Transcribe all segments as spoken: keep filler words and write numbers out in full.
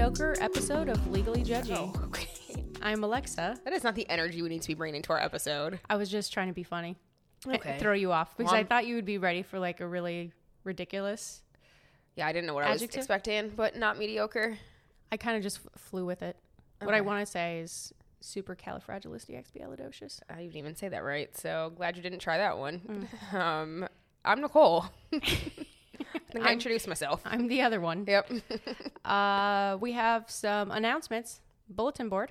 mediocre episode of Legally Judgy. Oh, okay. I'm Alexa. That is not the energy we need to be bringing to our episode. I was just trying to be funny. Okay. Throw you off because Well, I thought you would be ready for like a really ridiculous. Yeah, I didn't know what Adjective? I was expecting, but not mediocre. I kind of just f- flew with it. Okay. What I want to say is supercalifragilisticexpialidocious. I didn't even say that right, so glad you didn't try that one. Mm. Um, I'm Nicole. I think I I'm- introduced myself. I'm the other one. Yep. Uh, we have some announcements. Bulletin board.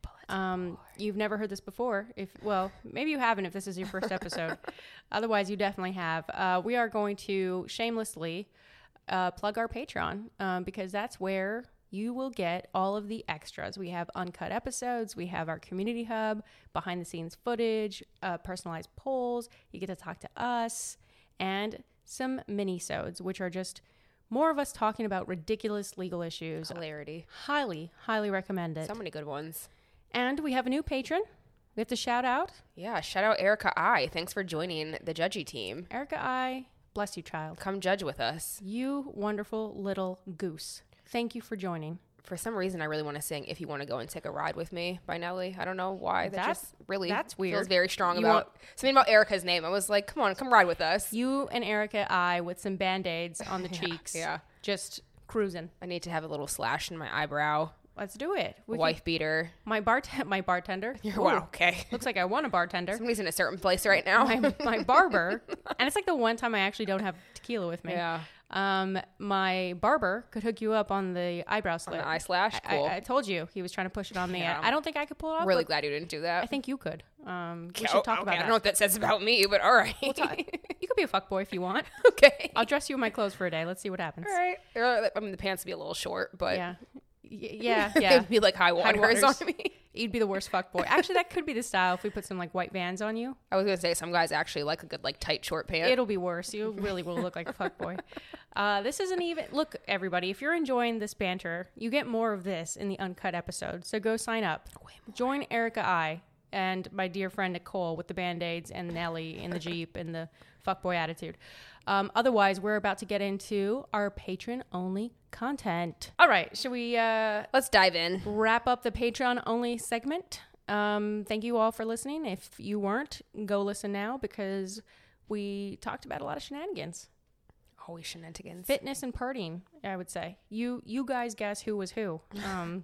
Um, you've never heard this before. If well, maybe you haven't if this is your first episode. Otherwise, you definitely have. Uh, we are going to shamelessly uh, plug our Patreon um, because that's where you will get all of the extras. We have uncut episodes. We have our community hub, behind the scenes footage, uh, personalized polls. You get to talk to us and some mini-sodes, which are just more of us talking about ridiculous legal issues. Hilarity. Highly, highly recommend it. So many good ones. And we have a new patron. We have to shout out Yeah, shout out Erica I. Thanks for joining the Judgy team. Erica I. Bless you, child. Come judge with us. You wonderful little goose. Thank you for joining. For some reason, I really want to sing "If You Want to Go and Take a Ride with Me" by Nelly. I don't know why. That That's- just really that's feels weird. very strong You about something about Erica's name. I was like, come on, come ride with us. You and Erica I with some band-aids on the Yeah, cheeks. yeah. Just cruising. I need to have a little slash in my eyebrow. Let's do it. We Wife can- beater. my bart my bartender. Ooh, Wow. Okay. Looks like I want a bartender. Somebody's in a certain place right now. my, my barber. And it's like the one time I actually don't have tequila with me. Yeah. Um, my barber could hook you up on the eyebrow On slit. the eye slash. I- Cool. I, I told you he was trying to push it on me. Yeah. I, I don't think I could pull it off. I'm really but glad you didn't do that. I think you could. Um, we Okay, should talk okay, about I don't that. know what that says about me, but all right. We'll talk. You could be a fuckboy if you want. Okay. I'll dress you in my clothes for a day. Let's see what happens. All right. Uh, I mean, the pants would be a little short, but Yeah. Y- yeah. Yeah. they'd be like high waters, waters. on me. You'd be the worst fuckboy. Actually, that could be the style if we put some like white Vans on you. I was gonna say some guys actually like a good like tight short pant. It'll be worse. You really will look like a fuckboy. Uh, this isn't even... Look, everybody, if you're enjoying this banter, you get more of this in the uncut episode. So go sign up. Join Erica I and my dear friend Nicole with the Band-Aids and Nelly in the Jeep and the fuckboy attitude. Um, otherwise, we're about to get into our patron-only content. All right, should we uh, Let's dive in. wrap up the Patreon-only segment? Um, thank you all for listening. If you weren't, go listen now because we talked about a lot of shenanigans. Always shenanigans. Fitness and partying, I would say. You you guys guess who was who. Um,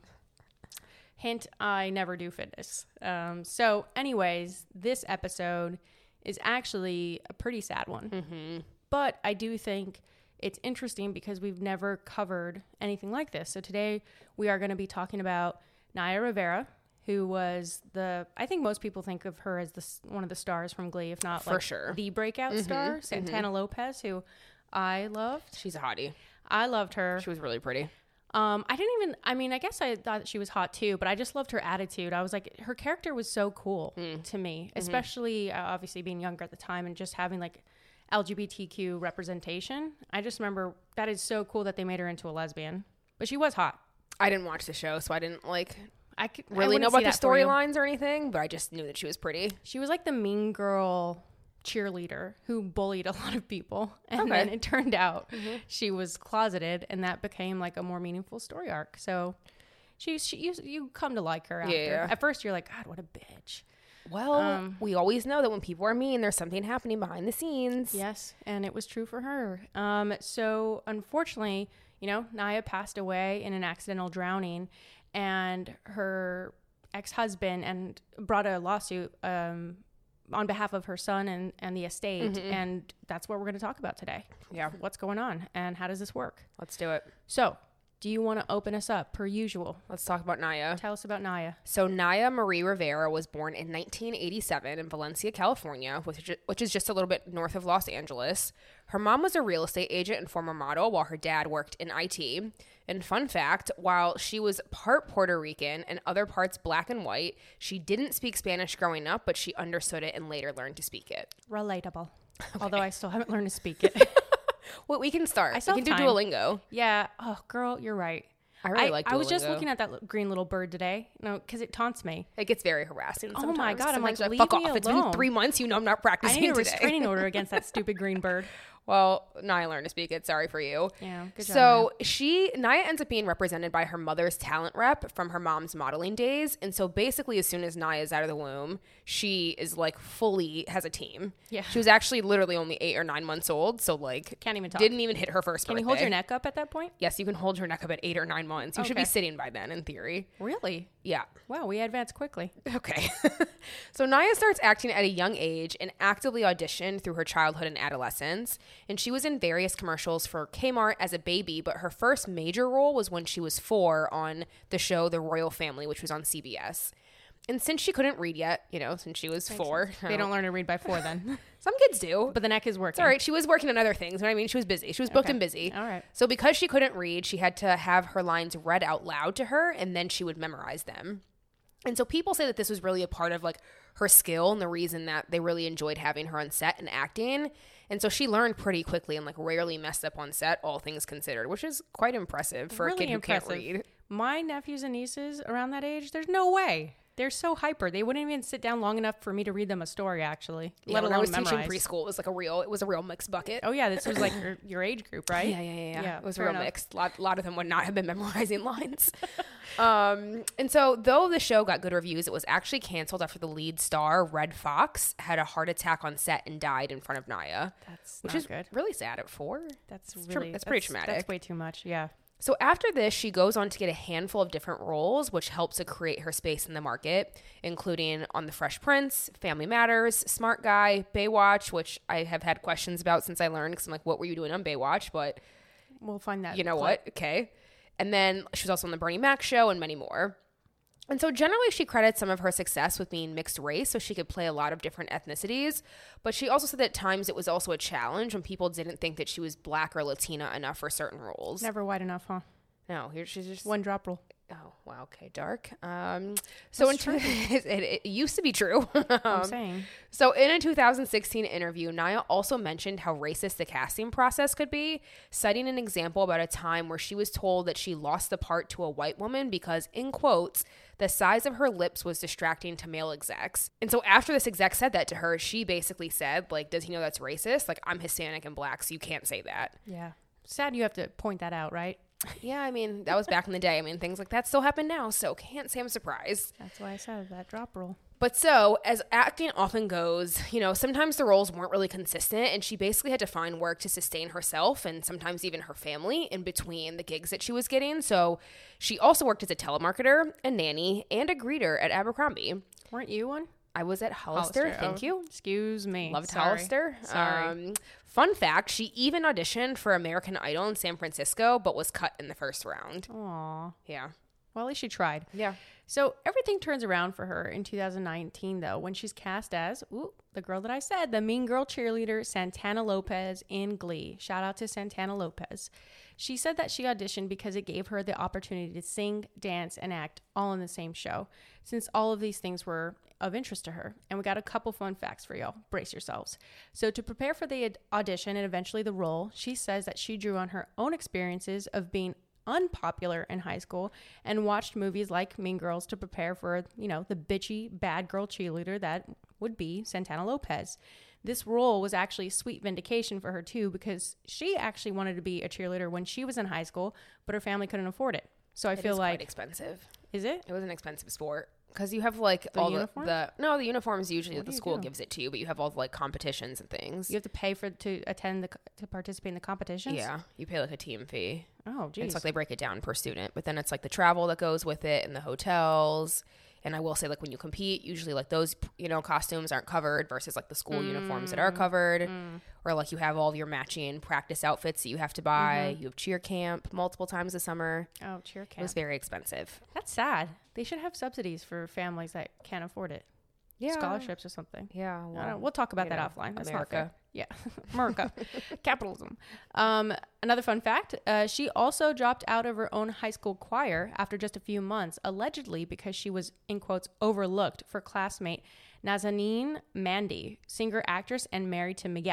hint, I never do fitness. Um, so anyways, this episode is actually a pretty sad one. Mm-hmm. But I do think it's interesting because we've never covered anything like this. So today we are going to be talking about Naya Rivera, who was the, I think most people think of her as the one of the stars from Glee, if not For like sure. the breakout Mhm, star, Santana Lopez, who I loved. She's a hottie. I loved her. She was really pretty. Um, I didn't even, I mean, I guess I thought she was hot too, but I just loved her attitude. I was like, her character was so cool Mm. to me, Mm-hmm. especially uh, obviously being younger at the time and just having like L G B T Q representation. I just remember that is so cool that they made her into a lesbian, but she was hot. I didn't watch the show, so I didn't like I could, I really wouldn't know about see the that for you. storylines or anything, but I just knew that she was pretty. She was like the mean girl cheerleader who bullied a lot of people. And Okay. then it turned out Mhm. she was closeted and that became like a more meaningful story arc. So she, she you, you come to like her after. Yeah. At first you're like, God, what a bitch. Well, Um, we always know that when people are mean, there's something happening behind the scenes. Yes, and it was true for her. Um, so unfortunately, you know, Naya passed away in an accidental drowning, and her ex-husband and brought a lawsuit um, on behalf of her son and, and the estate, Mhm. and that's what we're going to talk about today. Yeah. What's going on, and how does this work? Let's do it. So, do you want to open us up, per usual? Let's talk about Naya. Tell us about Naya. So Naya Marie Rivera was born in nineteen eighty-seven in Valencia, California, which is, which is just a little bit north of Los Angeles. Her mom was a real estate agent and former model, while her dad worked in I T. And fun fact, while she was part Puerto Rican and other parts black and white, she didn't speak Spanish growing up, but she understood it and later learned to speak it. Relatable. Although I still haven't learned to speak it. Well, we can start. I still we can have do time. Duolingo. Yeah. Oh, girl, you're right. I really I, like Duolingo. I was just looking at that li- green little bird today, no, because it taunts me. It gets very harassing Oh sometimes. my God, I'm like, Sometimes leave fuck me off. It's been alone. three months. You know I'm not I practicing need a today. restraining order against that stupid green bird. Well, Nia learned to speak it. Sorry for you. Yeah, good job. So she, Nia ends up being represented by her mother's talent rep from her mom's modeling days. And so basically, as soon as Nia is out of the womb, she is like fully has a team. Yeah. She was actually literally only eight or nine months old. So like, Can't even talk. Didn't even hit her first Can birthday. you hold your neck up at that point? Yes, you can hold your neck up at eight or nine months. You should be Okay. sitting by then, in theory. Really? Yeah. Wow, we advanced quickly. Okay. So Nia starts acting at a young age and actively auditioned through her childhood and adolescence. And she was in various commercials for Kmart as a baby, but her first major role was when she was four on the show The Royal Family, which was on C B S. And since she couldn't read yet, you know, since she was four. They don't learn to read by four then. Some kids do. But the neck is working. It's all right. She was working on other things. You know what I mean? She was busy. She was booked Okay. and busy. All right. So because she couldn't read, she had to have her lines read out loud to her, and then she would memorize them. And so people say that this was really a part of like her skill and the reason that they really enjoyed having her on set and acting. And so she learned pretty quickly and like rarely messed up on set, all things considered, which is quite impressive for Really a kid who impressive. can't read. My nephews and nieces around that age, there's no way. They're so hyper. They wouldn't even sit down long enough for me to read them a story, actually, Yeah, let when alone I was memorize. teaching preschool, it was like a real, it was a real mixed bucket. Oh yeah, this was like your, your age group, right? Yeah, yeah, yeah, yeah. Yeah, It was fair real enough. mixed. A lot, lot of them would not have been memorizing lines. um, and so, though the show got good reviews, it was actually canceled after the lead star, Red Fox, had a heart attack on set and died in front of Nia, That's which not is good. really sad at four. That's It's tra- really that's pretty traumatic. That's way too much. Yeah. So after this, she goes on to get a handful of different roles, which helps to create her space in the market, including on The Fresh Prince, Family Matters, Smart Guy, Baywatch, which I have had questions about since I learned, because I'm like, what were you doing on Baywatch? But We'll find that. you know clip. what? Okay. And then she was also on the Bernie Mac show and many more. And so generally she credits some of her success with being mixed race, so she could play a lot of different ethnicities. But she also said that at times it was also a challenge when people didn't think that she was black or Latina enough for certain roles. Never wide enough, huh? No, here she's just One drop rule. oh wow, okay, dark. Um, so in That's two, it, it used to be true. I'm Um, saying. So in a two thousand sixteen interview, Nia also mentioned how racist the casting process could be, citing an example about a time where she was told that she lost the part to a white woman because, in quotes, the size of her lips was distracting to male execs. And so after this exec said that to her, she basically said, like, does he know that's racist? Like, I'm Hispanic and black, so you can't say that. Yeah. Sad you have to point that out, right? Yeah, I mean, that was back in the day. I mean, things like that still happen now, so can't say I'm surprised. That's why I said that drop rule. But so, as acting often goes, you know, sometimes the roles weren't really consistent, and she basically had to find work to sustain herself and sometimes even her family in between the gigs that she was getting. So, she also worked as a telemarketer, a nanny, and a greeter at Abercrombie. Weren't you one? I was at Hollister, Hollister, thank oh, you. Excuse me. Loved Sorry. Hollister. Sorry. Um, fun fact, she even auditioned for American Idol in San Francisco, but was cut in the first round. Aw. Yeah. Well, at least she tried. Yeah. So everything turns around for her in two thousand nineteen, though, when she's cast as ooh, the girl that I said, the mean girl cheerleader Santana Lopez in Glee. Shout out to Santana Lopez. She said that she auditioned because it gave her the opportunity to sing, dance, and act all in the same show, since all of these things were of interest to her. And we got a couple fun facts for y'all. Brace yourselves. So to prepare for the audition and eventually the role, she says that she drew on her own experiences of being unpopular in high school and watched movies like Mean Girls to prepare for, you know, the bitchy bad girl cheerleader that would be Santana Lopez. This role was actually sweet vindication for her too, because she actually wanted to be a cheerleader when she was in high school, but her family couldn't afford it. So I It feel is like quite expensive. is it? It was an expensive sport because you have like The all uniforms? the, the no the uniforms usually What the do you school do? gives it to you, but you have all the like competitions and things. You have to pay for to attend the to participate in the competitions. Yeah, you pay like a team fee. Oh, geez. It's like they break it down per student, but then it's like the travel that goes with it and the hotels. And I will say, like, when you compete, usually like those, you know, costumes aren't covered versus like the school Mm, uniforms that are covered, or like you have all of your matching practice outfits that you have to buy. Mm-hmm. You have cheer camp multiple times a summer. oh, cheer It camp. was very expensive. That's sad. They should have subsidies for families that can't afford it. Yeah, Scholarships or something. Yeah, I don't well, know. We'll talk about you that know, offline. That's America. not fair. Yeah. America. Capitalism. Um, another fun fact, uh, she also dropped out of her own high school choir after just a few months, allegedly because she was, in quotes, overlooked for classmate Nazanin Mandy, singer, actress, and married to Miguel.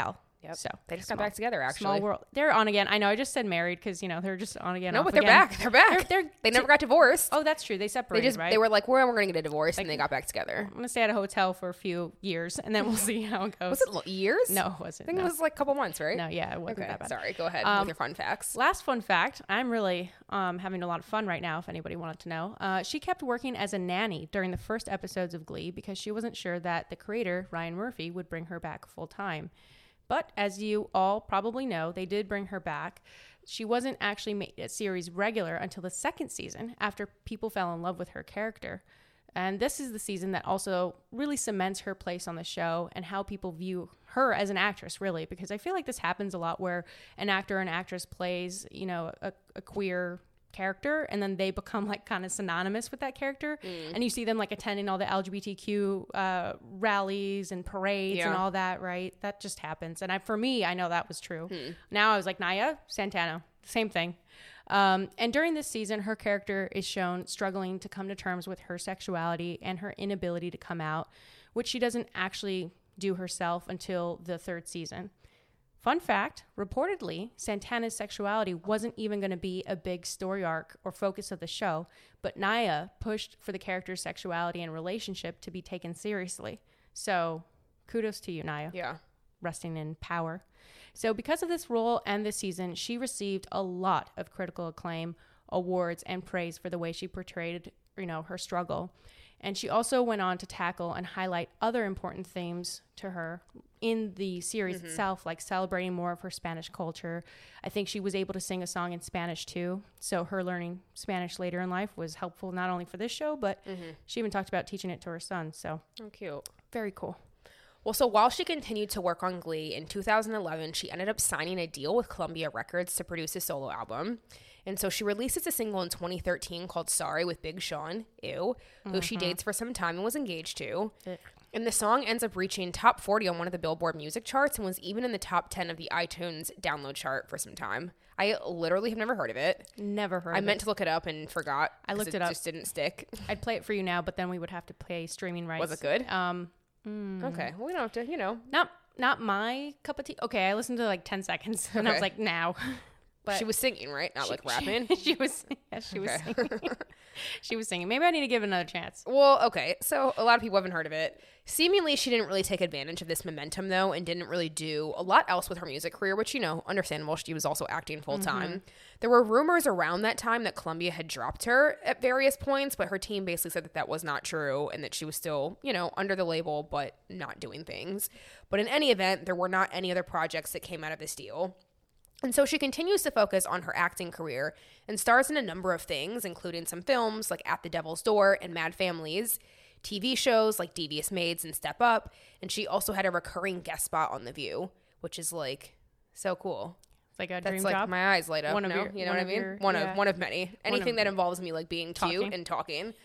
Yep. So they just small, got back together, actually. Small world. They're on again. I know. I just said married because, you know, they're just on again. No, off but they're again. back. They're back. They're, they're they never got divorced. Oh, that's true. They separated, They just right? they were like, we're, we're going to get a divorce, Like, and they got back together. I'm going to stay at a hotel for a few years, and then we'll see how it goes. Was it lo- years? No, it wasn't. I think no. it was like a couple months, right? No, yeah, it wasn't Okay, that bad. sorry. Go ahead Um, with your fun facts. Last fun fact, I'm really um, having a lot of fun right now, if anybody wanted to know. Uh, she kept working as a nanny during the first episodes of Glee because she wasn't sure that the creator, Ryan Murphy, would bring her back full time. But as you all probably know, they did bring her back. She wasn't actually made a series regular until the second season after people fell in love with her character. And this is the season that also really cements her place on the show and how people view her as an actress, really, because I feel like this happens a lot where an actor or an actress plays, you know, a, a queer character and then they become like kind of synonymous with that character. Mm. And you see them like attending all the L G B T Q uh, rallies and parades yeah. and all that, right? That just happens. And I, for me, I know that was true. Hmm. Now I was like, Naya Santana, same thing. Um, and during this season, her character is shown struggling to come to terms with her sexuality and her inability to come out, which she doesn't actually do herself until the third season. Fun fact, reportedly, Santana's sexuality wasn't even going to be a big story arc or focus of the show, but Naya pushed for the character's sexuality and relationship to be taken seriously. So kudos to you, Naya. Yeah. Resting in power. So because of this role and this season, she received a lot of critical acclaim, awards, and praise for the way she portrayed, you know, her struggle. And she also went on to tackle and highlight other important themes to her in the series mm-hmm. itself, like celebrating more of her Spanish culture. I think she was able to sing a song in Spanish too. So her learning Spanish later in life was helpful not only for this show, but mm-hmm. she even talked about teaching it to her son. So oh, cute. Very cool. Well, so while she continued to work on Glee, in two thousand eleven, she ended up signing a deal with Columbia Records to produce a solo album. And so she releases a single in twenty thirteen called Sorry with Big Sean, ew, who mm-hmm. she dates for some time and was engaged to. Ick. And the song ends up reaching top forty on one of the Billboard music charts and was even in the top ten of the iTunes download chart for some time. I literally have never heard of it. Never heard I of it. I meant to look it up and forgot. I looked it, it up. It just didn't stick. I'd play it for you now, but then we would have to pay streaming rights. Was it good? Um, mm, okay. Well, we don't have to, you know. Not, not my cup of tea. Okay, I listened to like ten seconds and okay. I was like, now. But she was singing, right? Not she, like rapping? She, she was, yeah, she was okay. singing. She was singing. Maybe I need to give it another chance. Well, okay. So a lot of people haven't heard of it. Seemingly, she didn't really take advantage of this momentum, though, and didn't really do a lot else with her music career, which, you know, understandable. She was also acting full-time. Mm-hmm. There were rumors around that time that Columbia had dropped her at various points, but her team basically said that that was not true and that she was still, you know, under the label, but not doing things. But in any event, there were not any other projects that came out of this deal. And so she continues to focus on her acting career and stars in a number of things, including some films like At the Devil's Door and Mad Families, T V shows like Devious Maids and Step Up, and she also had a recurring guest spot on The View, which is like so cool. It's like a That's dream like job. My eyes light up. One of no? your, you know one what I of mean? Your, one yeah. of one of many. Anything of, that involves me like being talking. cute and talking.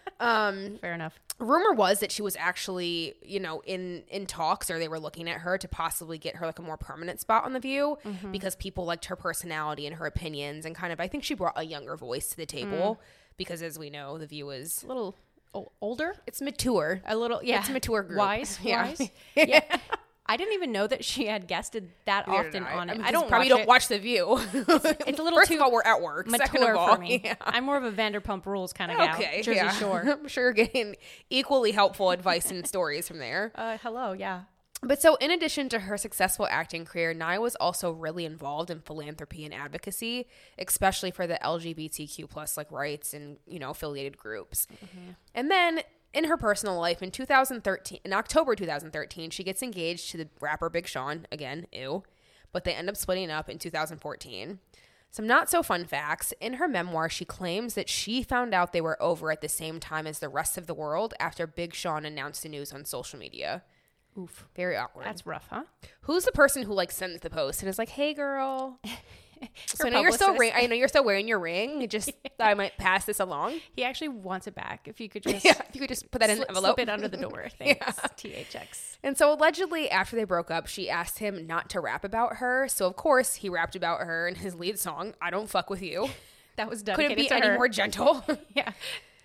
Um, Fair enough. Rumor was that she was actually, you know, in in talks, or they were looking at her to possibly get her like a more permanent spot on The View mm-hmm. because people liked her personality and her opinions, and kind of I think she brought a younger voice to the table mm. because, as we know, The View is a little o- older. It's mature. A little, yeah. It's a mature group. Wise, yeah. wise. Yeah. I didn't even know that she had guested that Neither often I. on it. I, mean, I don't probably watch don't it. watch The View. It's, it's a little First too of all, we're at work. mature Second of all, for me. Yeah. I'm more of a Vanderpump Rules kind of gal. Okay, Jersey yeah. Shore. I'm sure you're getting equally helpful advice and stories from there. Uh, hello, yeah. But so in addition to her successful acting career, Naya was also really involved in philanthropy and advocacy, especially for the L G B T Q plus like rights and, you know, affiliated groups. Mm-hmm. And then in her personal life, in two thousand thirteen, in October two thousand thirteen, she gets engaged to the rapper Big Sean. Again, ew. But they end up splitting up in two thousand fourteen. Some not so fun facts. In her memoir, she claims that she found out they were over at the same time as the rest of the world after Big Sean announced the news on social media. Oof. Very awkward. That's rough, huh? Who's the person who like sends the post and is like, "Hey, girl." So I know publicist. you're still ring- I know you're still wearing your ring. You just yeah. thought I might pass this along. He actually wants it back. If you could just, yeah, if you could just put that in slip, an envelope, slip it under the door. Thanks. Yeah. T H X. And so allegedly, after they broke up, she asked him not to rap about her. So of course, he rapped about her in his lead song, "I Don't Fuck With You." That was dedicated Couldn't be to any her. more gentle. Yeah.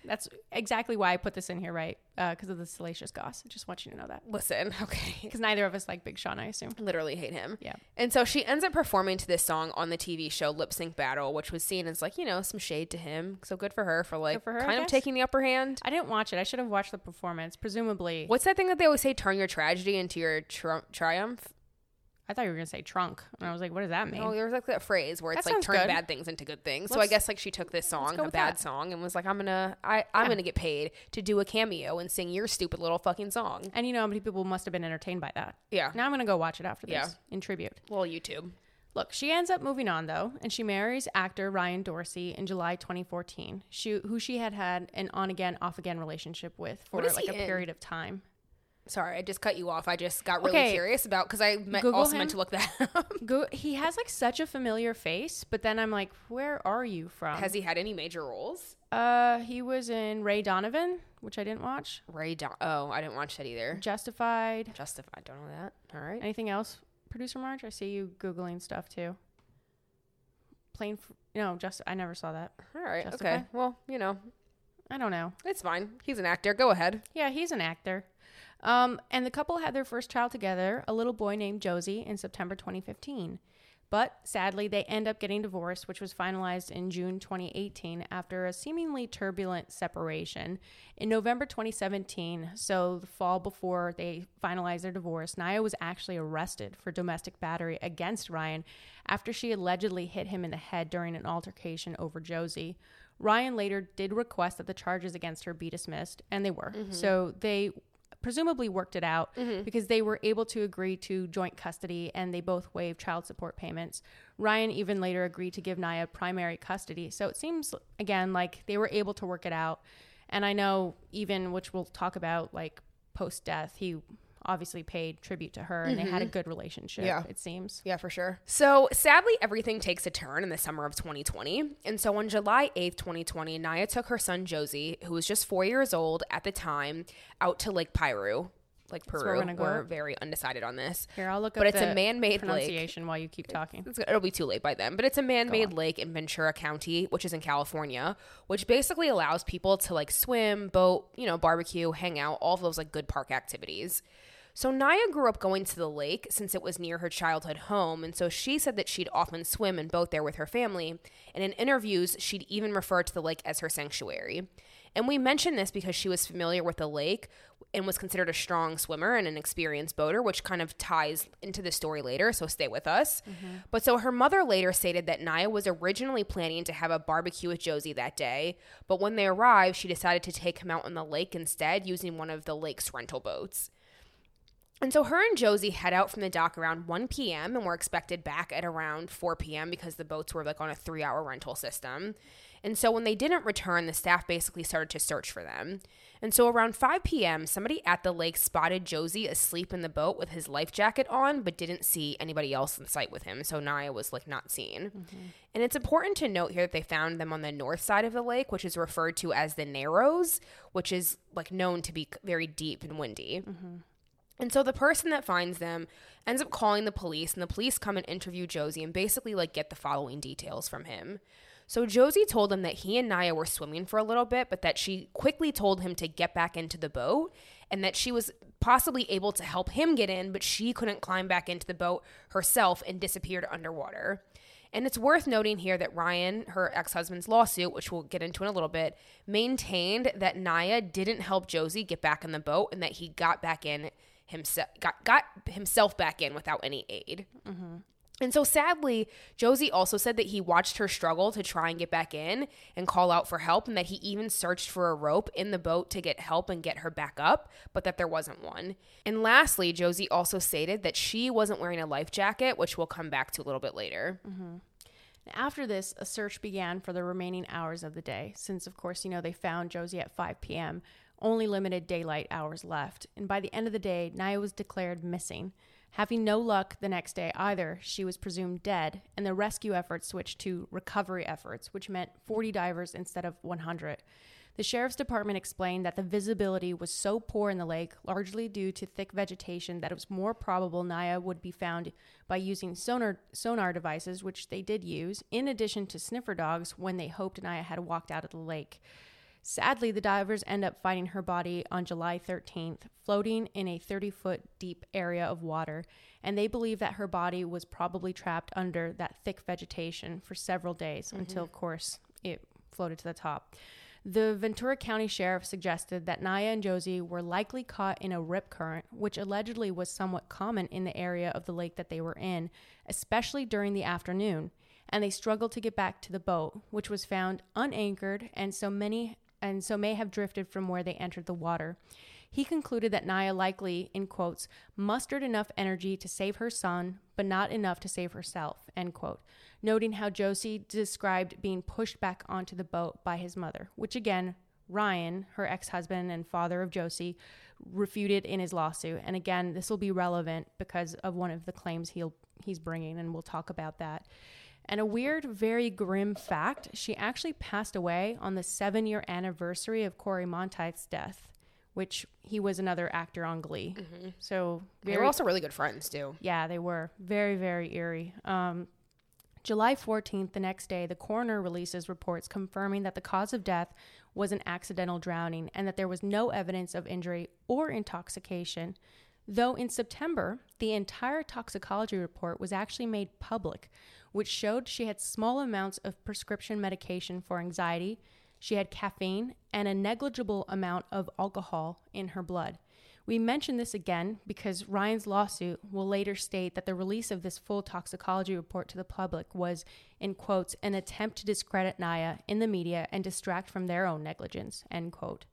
That's exactly why I put this in here, right? Because uh, of the salacious goss. I just want you to know that. Listen, okay. Because neither of us like Big Sean, I assume. Literally hate him. Yeah. And so she ends up performing to this song on the T V show Lip Sync Battle, which was seen as like, you know, some shade to him. So good for her for like for her, kind of taking the upper hand. I didn't watch it. I should have watched the performance. Presumably. What's that thing that they always say, turn your tragedy into your tri- triumph? I thought you were going to say trunk. And I was like, what does that mean? Oh, there was like that phrase where it's that like turn good. bad things into good things. Let's, so I guess like she took this song, a bad that. song, and was like, I'm going to, I, I'm yeah. going to get paid to do a cameo and sing your stupid little fucking song. And you know how many people must have been entertained by that. Yeah. Now I'm going to go watch it after this yeah. in tribute. Well, YouTube. Look, she ends up moving on, though, and she marries actor Ryan Dorsey in July twenty fourteen, she, who she had had an on-again, off-again relationship with for like a in? period of time. Sorry, I just cut you off. I just got really okay. curious about, because I me- also him. meant to look that up. Go- he has like such a familiar face, but then I'm like, where are you from? Has he had any major roles? Uh, he was in Ray Donovan, which I didn't watch. Ray Don. Oh, I didn't watch that either. Justified. Justified. Don't know that. All right. Anything else, Producer Marge? I see you Googling stuff too. Plain, f- no, just I never saw that. All right. Justified? Okay. Well, you know, I don't know. It's fine. He's an actor. Go ahead. Yeah, he's an actor. Um, and the couple had their first child together, a little boy named Josie, in September twenty fifteen. But sadly, they end up getting divorced, which was finalized in June twenty eighteen after a seemingly turbulent separation. In November twenty seventeen, so the fall before they finalized their divorce, Nia was actually arrested for domestic battery against Ryan after she allegedly hit him in the head during an altercation over Josie. Ryan later did request that the charges against her be dismissed, and they were. Mm-hmm. So they presumably worked it out mm-hmm. because they were able to agree to joint custody, and they both waived child support payments. Ryan even later agreed to give Nia primary custody. So it seems, again, like they were able to work it out. And I know even, which we'll talk about, like post-death, he obviously paid tribute to her, and mm-hmm. they had a good relationship, yeah. it seems. Yeah, for sure. So sadly, everything takes a turn in the summer of twenty twenty. And so on July eighth, twenty twenty, Nia took her son Josie, who was just four years old at the time, out to Lake Piru. Like Peru. We're, gonna go. We're very undecided on this. Here, I'll look up but it's the a man-made pronunciation lake. While you keep talking. It's, it'll be too late by then. But it's a man-made lake in Ventura County, which is in California, which basically allows people to like swim, boat, you know, barbecue, hang out, all of those like good park activities. So Nia grew up going to the lake since it was near her childhood home, and so she said that she'd often swim and boat there with her family, and in interviews, she'd even refer to the lake as her sanctuary. And we mention this because she was familiar with the lake and was considered a strong swimmer and an experienced boater, which kind of ties into the story later, so stay with us. Mm-hmm. But so her mother later stated that Nia was originally planning to have a barbecue with Josie that day, but when they arrived, she decided to take him out on the lake instead using one of the lake's rental boats. And so her and Josie head out from the dock around one p.m. and were expected back at around four p.m. because the boats were like on a three-hour rental system. And so when they didn't return, the staff basically started to search for them. And so around five p.m., somebody at the lake spotted Josie asleep in the boat with his life jacket on, but didn't see anybody else in sight with him. So Nia was like not seen. Mm-hmm. And it's important to note here that they found them on the north side of the lake, which is referred to as the Narrows, which is like known to be very deep and windy. Mm-hmm. And so the person that finds them ends up calling the police, and the police come and interview Josie and basically like get the following details from him. So Josie told him that he and Nia were swimming for a little bit, but that she quickly told him to get back into the boat, and that she was possibly able to help him get in, but she couldn't climb back into the boat herself and disappeared underwater. And it's worth noting here that Ryan, her ex-husband's lawsuit, which we'll get into in a little bit, maintained that Nia didn't help Josie get back in the boat and that he got back in himself, got, got himself back in without any aid. Mm-hmm. And so sadly, Josie also said that he watched her struggle to try and get back in and call out for help, and that he even searched for a rope in the boat to get help and get her back up, but that there wasn't one. And lastly, Josie also stated that she wasn't wearing a life jacket, which we'll come back to a little bit later. Mm-hmm. After this, a search began for the remaining hours of the day, since, of course, you know, they found Josie at five p.m., only limited daylight hours left. And by the end of the day, Nia was declared missing. Having no luck the next day either, she was presumed dead, and the rescue efforts switched to recovery efforts, which meant forty divers instead of one hundred. The sheriff's department explained that the visibility was so poor in the lake, largely due to thick vegetation, that it was more probable Nia would be found by using sonar sonar devices, which they did use, in addition to sniffer dogs when they hoped Nia had walked out of the lake. Sadly, the divers end up finding her body on July thirteenth, floating in a thirty-foot deep area of water, and they believe that her body was probably trapped under that thick vegetation for several days mm-hmm. until, of course, it floated to the top. The Ventura County Sheriff suggested that Naya and Josie were likely caught in a rip current, which allegedly was somewhat common in the area of the lake that they were in, especially during the afternoon, and they struggled to get back to the boat, which was found unanchored and so many and so may have drifted from where they entered the water. He concluded that Naya likely, in quotes, mustered enough energy to save her son, but not enough to save herself, end quote, noting how Josie described being pushed back onto the boat by his mother, which again, Ryan, her ex-husband and father of Josie, refuted in his lawsuit. And again, this will be relevant because of one of the claims he'll he's bringing, and we'll talk about that. And a weird, very grim fact, she actually passed away on the seven-year anniversary of Corey Monteith's death, which he was another actor on Glee. Mm-hmm. So very, they were also really good friends, too. Yeah, they were. Very, very eerie. Um, July fourteenth, the next day, the coroner releases reports confirming that the cause of death was an accidental drowning and that there was no evidence of injury or intoxication. Though in September, the entire toxicology report was actually made public, which showed she had small amounts of prescription medication for anxiety, she had caffeine, and a negligible amount of alcohol in her blood. We mention this again because Ryan's lawsuit will later state that the release of this full toxicology report to the public was, in quotes, an attempt to discredit Naya in the media and distract from their own negligence, end quote.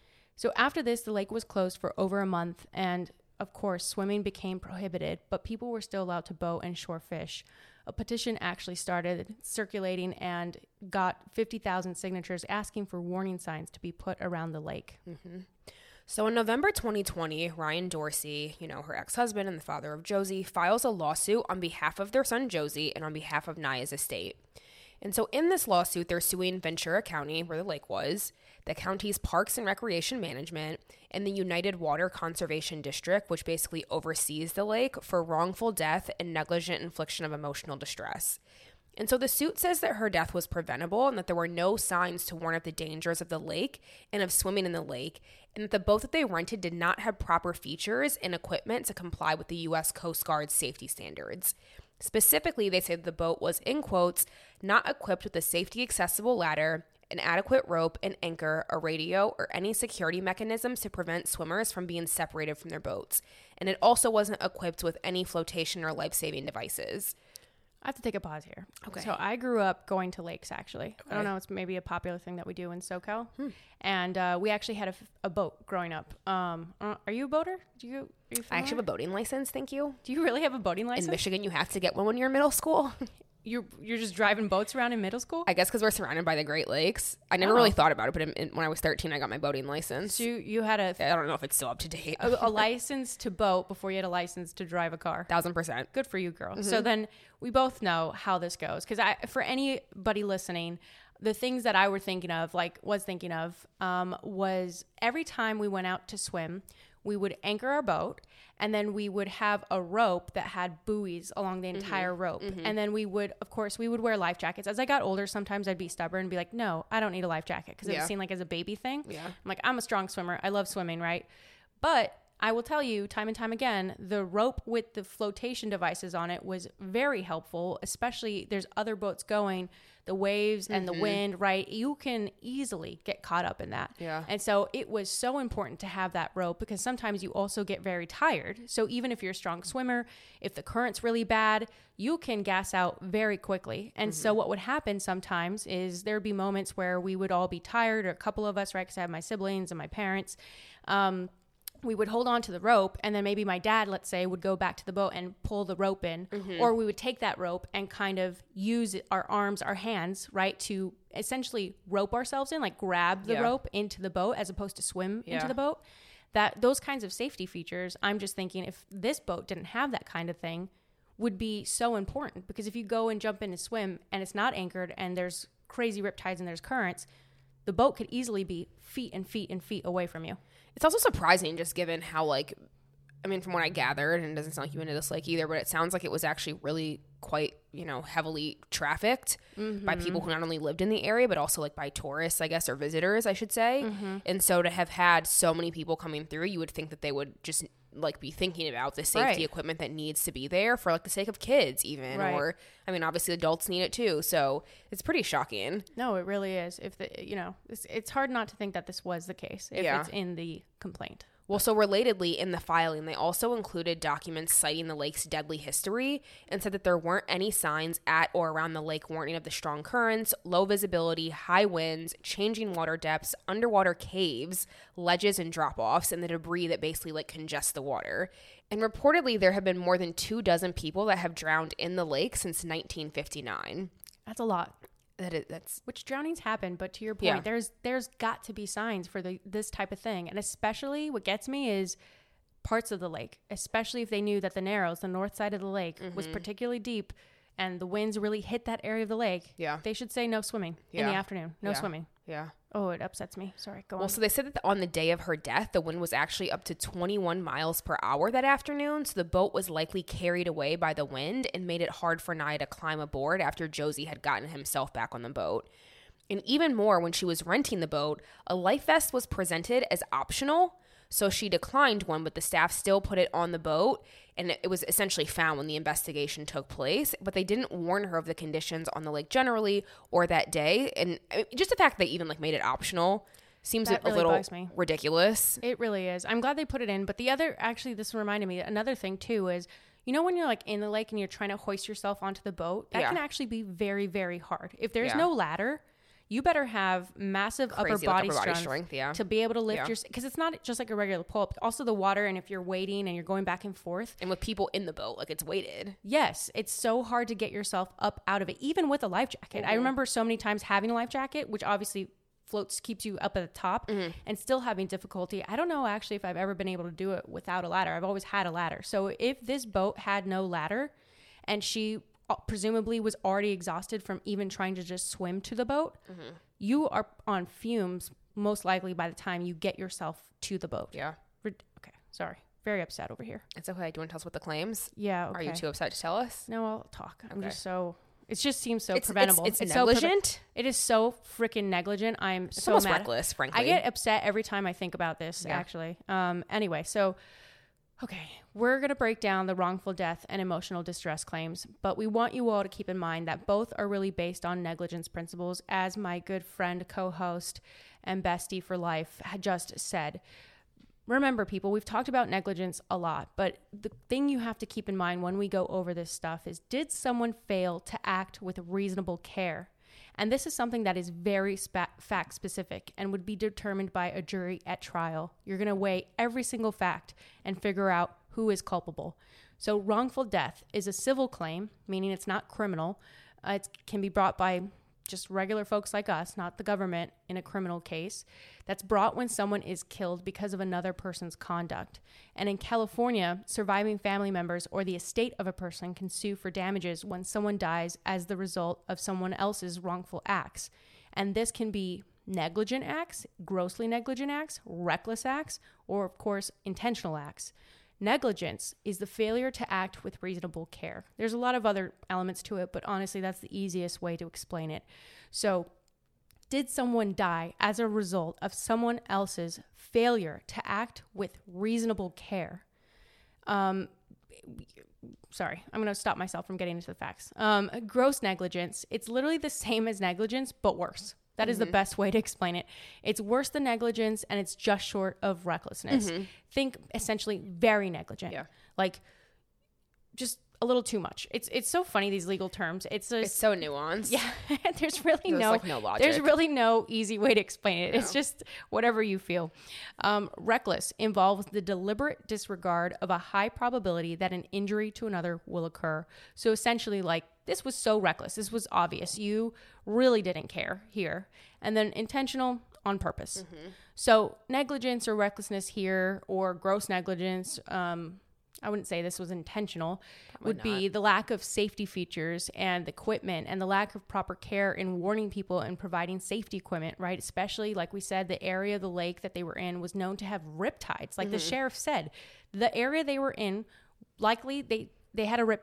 So after this, the lake was closed for over a month, and of course, swimming became prohibited, but people were still allowed to boat and shore fish. A petition actually started circulating and got fifty thousand signatures asking for warning signs to be put around the lake. Mm-hmm. So in November twenty twenty, Ryan Dorsey, you know, her ex-husband and the father of Josie, files a lawsuit on behalf of their son Josie and on behalf of Naya's estate. And so in this lawsuit, they're suing Ventura County, where the lake was, the county's Parks and Recreation Management, and the United Water Conservation District, which basically oversees the lake, for wrongful death and negligent infliction of emotional distress. And so the suit says that her death was preventable and that there were no signs to warn of the dangers of the lake and of swimming in the lake, and that the boat that they rented did not have proper features and equipment to comply with the U S Coast Guard's safety standards. Specifically, they say that the boat was, in quotes, not equipped with a safety accessible ladder, an adequate rope, an anchor, a radio, or any security mechanisms to prevent swimmers from being separated from their boats. And it also wasn't equipped with any flotation or life-saving devices. I have to take a pause here. Okay. So I grew up going to lakes, actually. Okay. I don't know. It's maybe a popular thing that we do in SoCal. Hmm. And uh, we actually had a, a boat growing up. Um, uh, are you a boater? Do you? Are you I actually have a boating license, thank you. Do you really have a boating license? In Michigan, you have to get one when you're in middle school. You're you're just driving boats around in middle school? I guess because we're surrounded by the Great Lakes. I never Oh. really thought about it, but in, in, when I was thirteen, I got my boating license. So you, you had a, I don't know if it's still up to date. a a license to boat before you had a license to drive a car. Thousand percent. Good for you, girl. Mm-hmm. So So then we both know how this goes. Because I, for anybody listening, the things that I were thinking of, like was thinking of, um, was every time we went out to swim, we would anchor our boat, and then we would have a rope that had buoys along the entire Mm-hmm. rope. Mm-hmm. And then we would, of course, we would wear life jackets. As I got older, sometimes I'd be stubborn and be like, no, I don't need a life jacket, because it Yeah. was seen like as a baby thing. Yeah. I'm like, I'm a strong swimmer. I love swimming, right? But I will tell you time and time again, the rope with the flotation devices on it was very helpful, especially there's other boats going, the waves and Mm-hmm. the wind, right? You can easily get caught up in that. Yeah. And so it was so important to have that rope, because sometimes you also get very tired. So even if you're a strong swimmer, if the current's really bad, you can gas out very quickly. And Mm-hmm. so what would happen sometimes is there'd be moments where we would all be tired, or a couple of us, right? Because I have my siblings and my parents. Um, we would hold on to the rope, and then maybe my dad, let's say, would go back to the boat and pull the rope in, Mm-hmm. or we would take that rope and kind of use our arms, our hands, right, to essentially rope ourselves in, like grab the Yeah. rope into the boat as opposed to swim Yeah. into the boat. That those kinds of safety features, I'm just thinking, if this boat didn't have that kind of thing, would be so important, because if you go and jump in to swim and it's not anchored and there's crazy riptides and there's currents, the boat could easily be feet and feet and feet away from you. It's also surprising, just given how, like, I mean, from what I gathered, and it doesn't sound like you into this lake either, but it sounds like it was actually really quite you know, heavily trafficked mm-hmm. by people who not only lived in the area, but also like by tourists, I guess, or visitors, I should say. Mm-hmm. And so to have had so many people coming through, you would think that they would just like be thinking about the safety right. equipment that needs to be there for like the sake of kids even. Right. Or, I mean, obviously adults need it too. So it's pretty shocking. No, it really is. If the, you know, it's, it's hard not to think that this was the case if yeah. it's in the complaint. Well, so relatedly, in the filing, they also included documents citing the lake's deadly history and said that there weren't any signs at or around the lake warning of the strong currents, low visibility, high winds, changing water depths, underwater caves, ledges and drop-offs, and the debris that basically like congests the water. And reportedly, there have been more than two dozen people that have drowned in the lake since nineteen fifty-nine. That's a lot. That is, that's which drownings happen, but to your point, yeah. there's there's got to be signs for the this type of thing, and especially what gets me is parts of the lake, especially if they knew that the Narrows, the north side of the lake, mm-hmm. was particularly deep, and the winds really hit that area of the lake. Yeah, they should say no swimming yeah. in the afternoon. No yeah. swimming. Yeah. Oh, it upsets me. Sorry, go well, on. Well, so they said that on the day of her death, the wind was actually up to twenty-one miles per hour that afternoon. So the boat was likely carried away by the wind and made it hard for Nia to climb aboard after Josie had gotten himself back on the boat. And even more, when she was renting the boat, a life vest was presented as optional. So she declined one, but the staff still put it on the boat, and it was essentially found when the investigation took place. But they didn't warn her of the conditions on the lake generally or that day. And I mean, just the fact they even like made it optional seems that a really little bugs me. ridiculous. It really is. I'm glad they put it in. But the other, actually, this reminded me, another thing too is, you know, when you're like in the lake and you're trying to hoist yourself onto the boat, that yeah. can actually be very, very hard. If there's yeah. no ladder, you better have massive Crazy, upper body, like upper body strength, strength yeah. to be able to lift yeah. your, because it's not just like a regular pull-up. Also the water, and if you're waiting and you're going back and forth. And with people in the boat, like it's weighted. Yes, it's so hard to get yourself up out of it, even with a life jacket. Mm-hmm. I remember so many times having a life jacket, which obviously floats, keeps you up at the top, mm-hmm. and still having difficulty. I don't know actually if I've ever been able to do it without a ladder. I've always had a ladder. So if this boat had no ladder and she presumably was already exhausted from even trying to just swim to the boat, mm-hmm. you are on fumes most likely by the time you get yourself to the boat. Yeah. Okay. Sorry. Very upset over here. It's okay. Do you want to tell us what the claims? Yeah. Okay. Are you too upset to tell us? No, I'll talk. I'm okay. just so, it just seems so it's, preventable. It's, it's, it's negligent. So pre- it is so freaking negligent. I'm it's so almost mad. reckless, frankly. I get upset every time I think about this, yeah. actually. Um. Anyway, so, okay, we're going to break down the wrongful death and emotional distress claims, but we want you all to keep in mind that both are really based on negligence principles, as my good friend, co-host, and bestie for life had just said. Remember, people, we've talked about negligence a lot, but the thing you have to keep in mind when we go over this stuff is, did someone fail to act with reasonable care? And this is something that is very spa- fact specific and would be determined by a jury at trial. You're going to weigh every single fact and figure out who is culpable. So wrongful death is a civil claim, meaning it's not criminal. Uh, it can be brought by just regular folks like us, not the government, in a criminal case. That's brought when someone is killed because of another person's conduct. And in California, surviving family members or the estate of a person can sue for damages when someone dies as the result of someone else's wrongful acts. And this can be negligent acts, grossly negligent acts, reckless acts, or of course, intentional acts. Negligence is the failure to act with reasonable care. There's a lot of other elements to it, but honestly, that's the easiest way to explain it. So, did someone die as a result of someone else's failure to act with reasonable care? Um, sorry, I'm going to stop myself from getting into the facts. Um, gross negligence, it's literally the same as negligence, but worse. That mm-hmm. is the best way to explain it. It's worse than negligence, and it's just short of recklessness. Mm-hmm. Think essentially very negligent. Yeah. Like just a little too much. It's it's so funny, these legal terms. It's just, it's so nuanced. Yeah. there's really there's no, like no logic. There's really no easy way to explain it. No. It's just whatever you feel. Um, reckless involves the deliberate disregard of a high probability that an injury to another will occur. So essentially, like, this was so reckless. This was obvious. You really didn't care here. And then intentional, on purpose. Mm-hmm. So negligence or recklessness here, or gross negligence, um, I wouldn't say this was intentional, Probably would not. be the lack of safety features and equipment, and the lack of proper care in warning people and providing safety equipment, right? Especially, like we said, the area of the lake that they were in was known to have riptides. Like mm-hmm. the sheriff said, the area they were in, likely they, they had a riptide.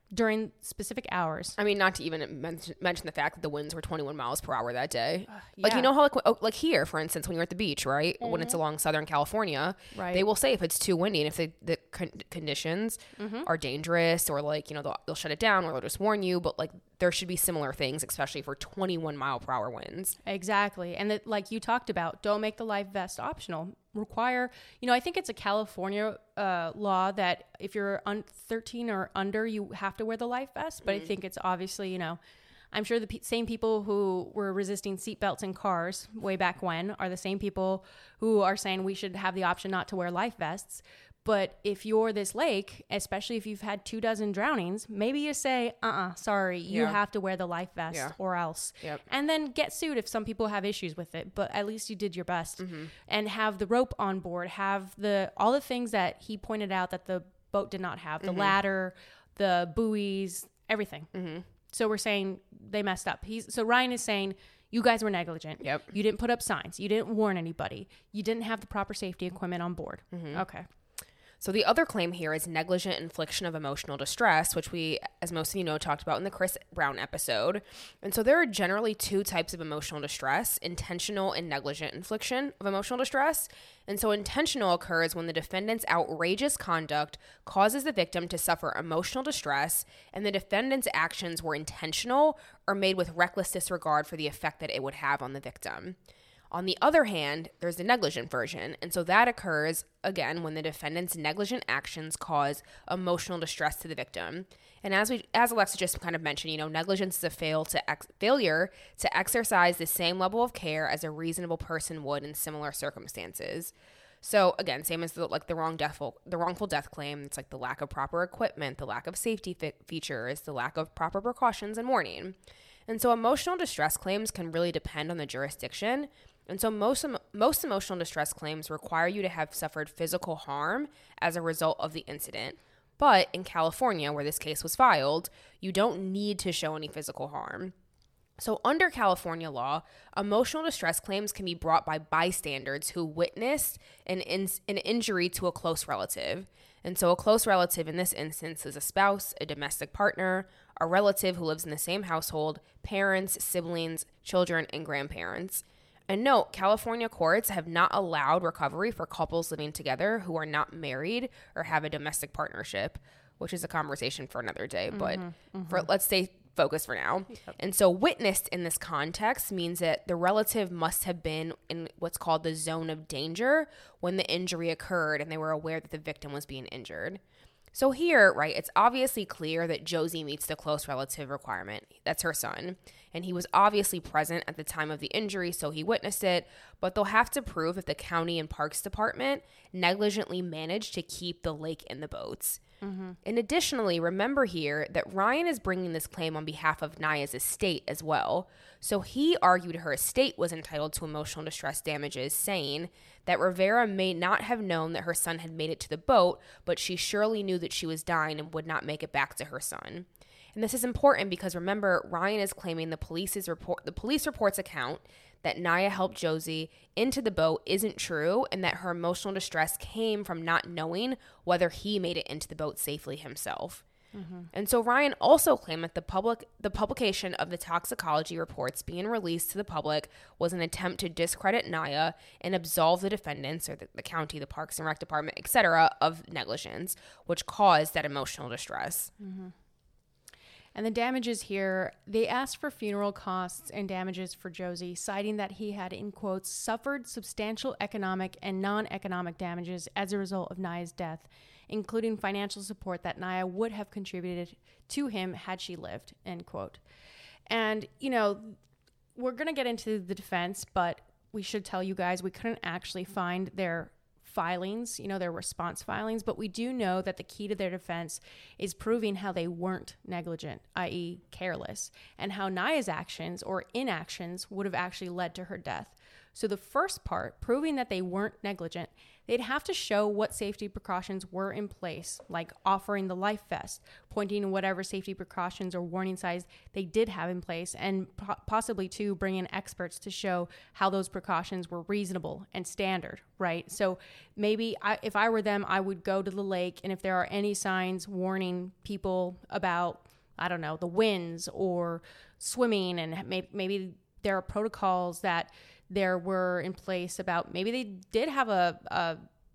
during specific hours. I mean, not to even mention, mention the fact that the winds were twenty-one miles per hour that day. Uh, yeah. Like, you know how, like, oh, like here, for instance, when you're at the beach, right? Mm-hmm. When it's along Southern California, right. they will say if it's too windy and if the, the con- conditions mm-hmm. are dangerous, or, like, you know, they'll, they'll shut it down, or they'll just warn you. But, like, there should be similar things, especially for twenty-one mile per hour winds. Exactly. And that, like you talked about, don't make the life vest optional. Require, you know, I think it's a California uh, law that if you're un- thirteen or under, you have to wear the life vest. But mm-hmm. I think it's obviously, you know, I'm sure the p- same people who were resisting seatbelts in cars way back when are the same people who are saying we should have the option not to wear life vests. But if you're this lake, especially if you've had two dozen drownings, maybe you say, uh-uh, sorry, you yeah. have to wear the life vest yeah. or else. Yep. And then get sued if some people have issues with it. But at least you did your best. Mm-hmm. And have the rope on board, have the all the things that he pointed out that the boat did not have. The mm-hmm. ladder, the buoys, everything. Mm-hmm. So we're saying they messed up. He's So Ryan is saying, you guys were negligent. Yep. You didn't put up signs. You didn't warn anybody. You didn't have the proper safety equipment on board. Mm-hmm. Okay. So the other claim here is negligent infliction of emotional distress, which we, as most of you know, talked about in the Chris Brown episode. And so there are generally two types of emotional distress, intentional and negligent infliction of emotional distress. And so intentional occurs when the defendant's outrageous conduct causes the victim to suffer emotional distress, and the defendant's actions were intentional or made with reckless disregard for the effect that it would have on the victim. On the other hand, there's the negligent version, and so that occurs, again, when the defendant's negligent actions cause emotional distress to the victim. And as we, as Alexa just kind of mentioned, you know, negligence is a fail to ex- failure to exercise the same level of care as a reasonable person would in similar circumstances. So again, same as the, like the wrong death, the wrongful death claim. It's like the lack of proper equipment, the lack of safety fi- features, the lack of proper precautions and warning. And so emotional distress claims can really depend on the jurisdiction. And so most most emotional distress claims require you to have suffered physical harm as a result of the incident. But in California, where this case was filed, you don't need to show any physical harm. So under California law, emotional distress claims can be brought by bystanders who witnessed an, in, an injury to a close relative. And so a close relative in this instance is a spouse, a domestic partner, a relative who lives in the same household, parents, siblings, children, and grandparents. And note, California courts have not allowed recovery for couples living together who are not married or have a domestic partnership, which is a conversation for another day. Mm-hmm, but mm-hmm. for let's stay focused for now. Yep. And so witnessed in this context means that the relative must have been in what's called the zone of danger when the injury occurred and they were aware that the victim was being injured. So here, right, it's obviously clear that Josie meets the close relative requirement. That's her son. And he was obviously present at the time of the injury, so he witnessed it. But they'll have to prove if the county and parks department negligently managed to keep the lake in the boats. Mm-hmm. And additionally, remember here that Ryan is bringing this claim on behalf of Naya's estate as well. So he argued her estate was entitled to emotional distress damages, saying that Rivera may not have known that her son had made it to the boat, but she surely knew that she was dying and would not make it back to her son. And this is important because remember, Ryan is claiming the police's report, the police report's account that Naya helped Josie into the boat isn't true, and that her emotional distress came from not knowing whether he made it into the boat safely himself. Mm-hmm. And so Ryan also claimed that the public, the publication of the toxicology reports being released to the public was an attempt to discredit Naya and absolve the defendants, or the, the county, the Parks and Rec Department, et cetera, of negligence, which caused that emotional distress. Mm-hmm. And the damages here, they asked for funeral costs and damages for Josie, citing that he had, in quotes, suffered substantial economic and non-economic damages as a result of Naya's death, including financial support that Naya would have contributed to him had she lived, end quote. And, you know, we're going to get into the defense, but we should tell you guys we couldn't actually find their filings, you know, their response filings, but we do know that the key to their defense is proving how they weren't negligent, that is careless, and how Naya's actions or inactions would have actually led to her death. So the first part, proving that they weren't negligent, they'd have to show what safety precautions were in place, like offering the life vest, pointing to whatever safety precautions or warning signs they did have in place, and po- possibly to bring in experts to show how those precautions were reasonable and standard, right? So maybe I, if I were them, I would go to the lake, and if there are any signs warning people about, I don't know, the winds or swimming, and maybe, maybe there are protocols that there were in place about, maybe they did have a, a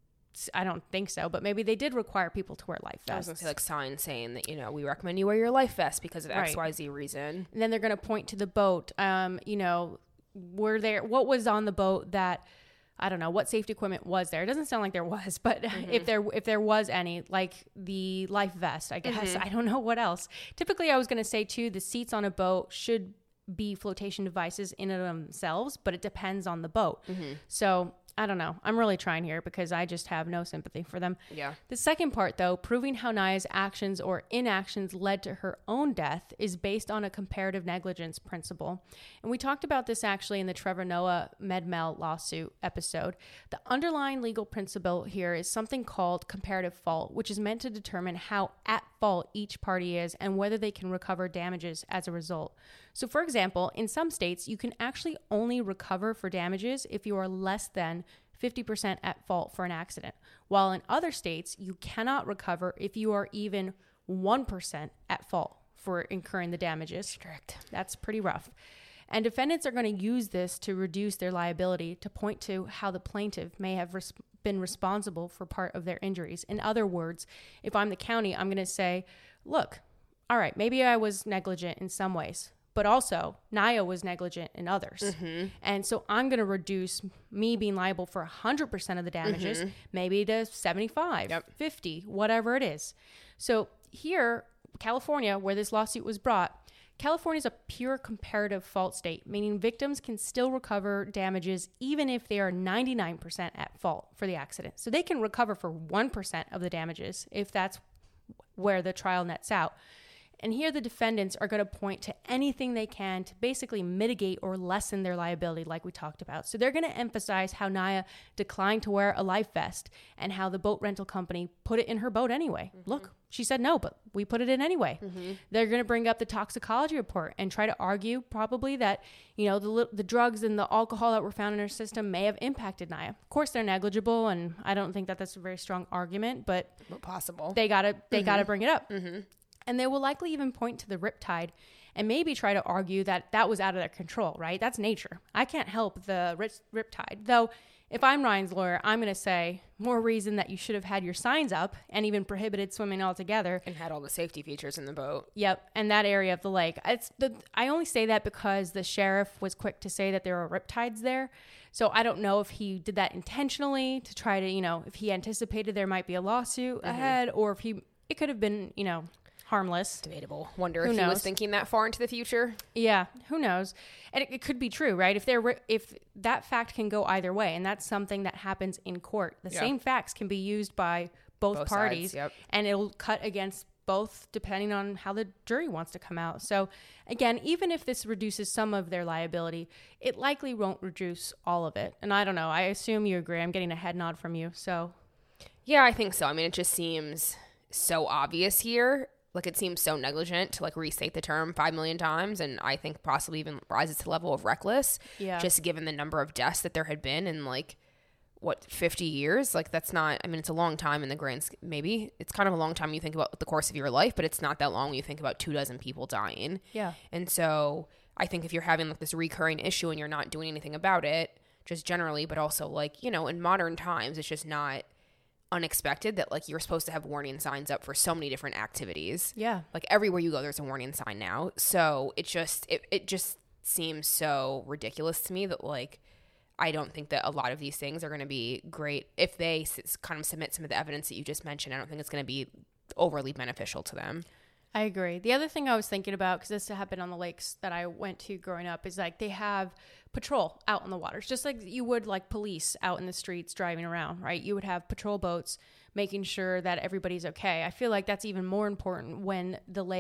I don't think so, but maybe they did require people to wear life vests. I was going to say like signs saying that, you know, we recommend you wear your life vest because of Right. X Y Z reason. And then they're going to point to the boat. Um, you know, were there, what was on the boat that, I don't know, what safety equipment was there? It doesn't sound like there was, but mm-hmm. if there if there was any, like the life vest, I guess. Mm-hmm. I don't know what else. Typically, I was going to say, too, the seats on a boat should be flotation devices in and of themselves, but it depends on the boat. Mm-hmm. So I don't know. I'm really trying here because I just have no sympathy for them. Yeah. The second part, though, proving how Naya's actions or inactions led to her own death, is based on a comparative negligence principle. And we talked about this actually in the Trevor Noah MedMel lawsuit episode. The underlying legal principle here is something called comparative fault, which is meant to determine how at fault each party is and whether they can recover damages as a result. So, for example, in some states, you can actually only recover for damages if you are less than fifty percent at fault for an accident, while in other states, you cannot recover if you are even one percent at fault for incurring the damages. Strict. That's pretty rough. And defendants are going to use this to reduce their liability, to point to how the plaintiff may have res- been responsible for part of their injuries. In other words, if I'm the county, I'm going to say, look, all right, maybe I was negligent in some ways, but also Naya was negligent in others. Mm-hmm. And so I'm going to reduce me being liable for one hundred percent of the damages, mm-hmm. maybe to seventy-five, yep. fifty, whatever it is. So here, California, where this lawsuit was brought, California is a pure comparative fault state, meaning victims can still recover damages even if they are ninety-nine percent at fault for the accident. So they can recover for one percent of the damages if that's where the trial nets out. And here the defendants are going to point to anything they can to basically mitigate or lessen their liability, like we talked about. So they're going to emphasize how Naya declined to wear a life vest and how the boat rental company put it in her boat anyway. Mm-hmm. Look, she said no, but we put it in anyway. Mm-hmm. They're going to bring up the toxicology report and try to argue probably that, you know, the the drugs and the alcohol that were found in her system may have impacted Naya. Of course, they're negligible, and I don't think that that's a very strong argument, but possible. They gotta they mm-hmm. gotta bring it up. Mm-hmm. And they will likely even point to the riptide and maybe try to argue that that was out of their control, right? That's nature. I can't help the rip- riptide. Though, if I'm Ryan's lawyer, I'm going to say more reason that you should have had your signs up and even prohibited swimming altogether. And had all the safety features in the boat. Yep. And that area of the lake. It's the, I only say that because the sheriff was quick to say that there were riptides there. So I don't know if he did that intentionally to try to, you know, if he anticipated there might be a lawsuit mm-hmm. ahead, or if he, it could have been, you know, harmless. Debatable. Wonder who if knows? He was thinking that far into the future. Yeah, who knows? And it, it could be true, right? If there, if that fact can go either way, and that's something that happens in court. The yeah. same facts can be used by both, both parties, sides, yep. and it'll cut against both depending on how the jury wants to come out. So again, even if this reduces some of their liability, it likely won't reduce all of it. And I don't know. I assume you agree. I'm getting a head nod from you. So yeah, I think so. I mean, it just seems so obvious here. Like, it seems so negligent to, like, restate the term five million times, and I think possibly even rises to the level of reckless, yeah. just given the number of deaths that there had been in, like, what, fifty years? Like, that's not, I mean, it's a long time in the grand scheme. Maybe it's kind of a long time when you think about the course of your life, but it's not that long when you think about two dozen people dying. Yeah. And so I think if you're having, like, this recurring issue and you're not doing anything about it, just generally, but also, like, you know, in modern times, it's just not unexpected that, like, you're supposed to have warning signs up for so many different activities. Yeah. Like, everywhere you go, there's a warning sign now. So it just, it, it just seems so ridiculous to me that, like, I don't think that a lot of these things are going to be great. If they s- kind of submit some of the evidence that you just mentioned, I don't think it's going to be overly beneficial to them. I agree. The other thing I was thinking about, because this happened on the lakes that I went to growing up, is like they have patrol out in the waters, just like you would like police out in the streets driving around, right? You would have patrol boats making sure that everybody's okay. I feel like that's even more important when the lake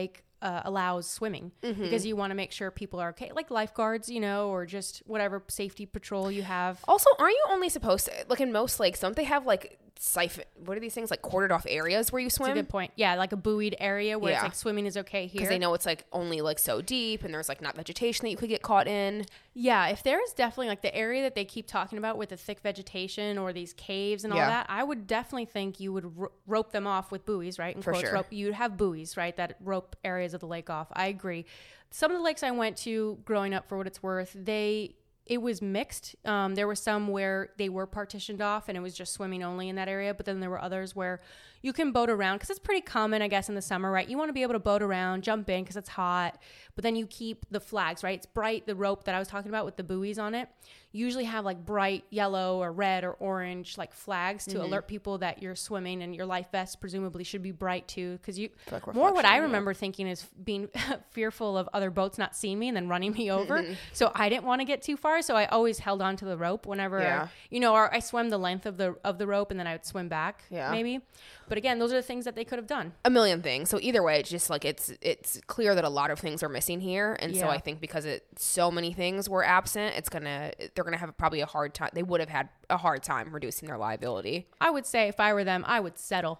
uh, allows swimming Mm-hmm. because you want to make sure people are okay, like lifeguards, you know, or just whatever safety patrol you have. Also, aren't you only supposed to, like in most lakes, don't they have like siphon, what are these things, like cordoned off areas where you swim? That's a good point. Yeah, like a buoyed area where Yeah. it's like swimming is okay here. Because they know it's like only like so deep and there's like not vegetation that you could get caught in. Yeah, if there is definitely like the area that they keep talking about with the thick vegetation or these caves and all Yeah. that, I would definitely think you would ro- rope them off with buoys, right? In For quotes, sure. rope, you'd have buoys, right, that rope areas of the lake off. I agree. Some of the lakes I went to growing up, for what it's worth, they it was mixed. Um, there were some where they were partitioned off and it was just swimming only in that area, but then there were others where you can boat around because it's pretty common, I guess, in the summer, right? You want to be able to boat around, jump in because it's hot, but then you keep the flags, right? It's bright. The rope that I was talking about with the buoys on it usually have like bright yellow or red or orange like flags to Mm-hmm. alert people that you're swimming, and your life vest presumably should be bright too, because you Like more what I reflection, yeah. remember thinking is being fearful of other boats not seeing me and then running me over. Mm-hmm. So I didn't want to get too far, so I always held on to the rope whenever Yeah. you know, or I swam the length of the of the rope and then I would swim back. Yeah. Maybe. But again, those are the things that they could have done. A million things. So either way, it's just like it's it's clear that a lot of things are missing here, and so Yeah. I think because it so many things were absent, it's gonna they're gonna have probably a hard time. They would have had a hard time reducing their liability. I would say if I were them, I would settle.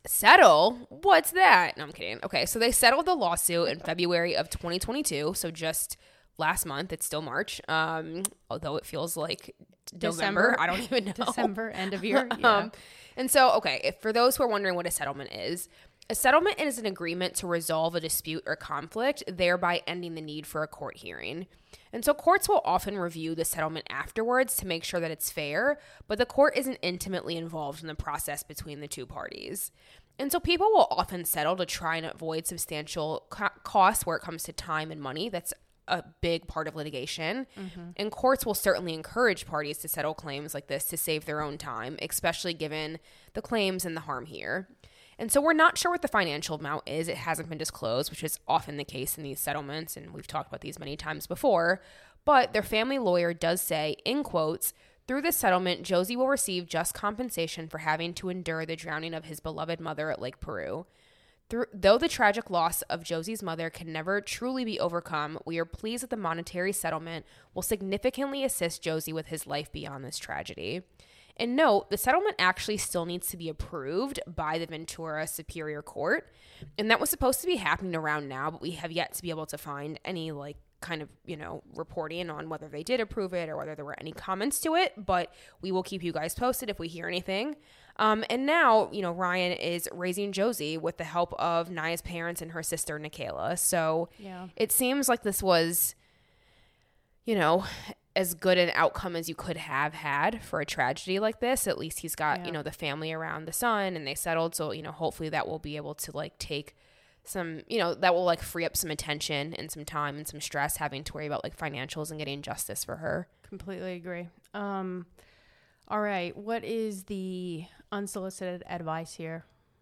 Settle? What's that? No, I'm kidding. Okay, so they settled the lawsuit in February of twenty twenty-two. So just last month. It's still March, um, although it feels like December. December. I don't even know. December, end of year. Yeah. Um, and so, okay, if for those who are wondering what a settlement is, a settlement is an agreement to resolve a dispute or conflict, thereby ending the need for a court hearing. And so courts will often review the settlement afterwards to make sure that it's fair, but the court isn't intimately involved in the process between the two parties. And so people will often settle to try and avoid substantial co- costs where it comes to time and money. That's a big part of litigation. Mm-hmm. And courts will certainly encourage parties to settle claims like this to save their own time, especially given the claims and the harm here. And so we're not sure what the financial amount is. It hasn't been disclosed, which is often the case in these settlements, and we've talked about these many times before. But their family lawyer does say, in quotes, "Through this settlement, Josie will receive just compensation for having to endure the drowning of his beloved mother at Lake Peru. Through, though the tragic loss of Josie's mother can never truly be overcome, we are pleased that the monetary settlement will significantly assist Josie with his life beyond this tragedy." And note, the settlement actually still needs to be approved by the Ventura Superior Court. And that was supposed to be happening around now, but we have yet to be able to find any, like, kind of, you know, reporting on whether they did approve it or whether there were any comments to it. But we will keep you guys posted if we hear anything. Um, and now, you know, Ryan is raising Josie with the help of Naya's parents and her sister, Nikayla. So Yeah. it seems like this was, you know, as good an outcome as you could have had for a tragedy like this. At least he's got, Yeah. you know, the family around the son and they settled. So, you know, hopefully that will be able to like take some, you know, that will like free up some attention and some time and some stress having to worry about like financials and getting justice for her. Completely agree. Um, all right. What is the unsolicited advice here?